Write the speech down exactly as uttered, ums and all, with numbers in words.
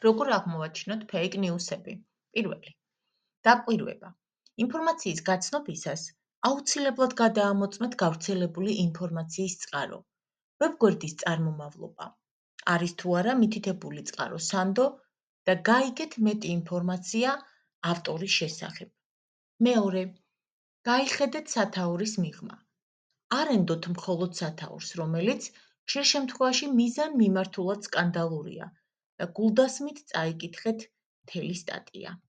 როგორ აღმოვაჩინოთ fake news-ები? პირველი. დაკვირვება. ინფორმაციის გაცნობისას აუცილებლად გადაამოწმეთ გავრცელებული ინფორმაციის წყარო. ვებგვერდის წარმომავლობა. არის თუ არა მითითებული წყარო სანდო და გაიგეთ მეტი ინფორმაცია ავტორის შესახებ. მეორე. გაიხედეთ სათაურის მიღმა. არ ენდოთ მხოლოდ სათაურს, რომელიც ხშირ შემთხვევაში მიზან მიმართულად სკანდალურია და გულდასმით წაიკითხეთ მთელი სტატია.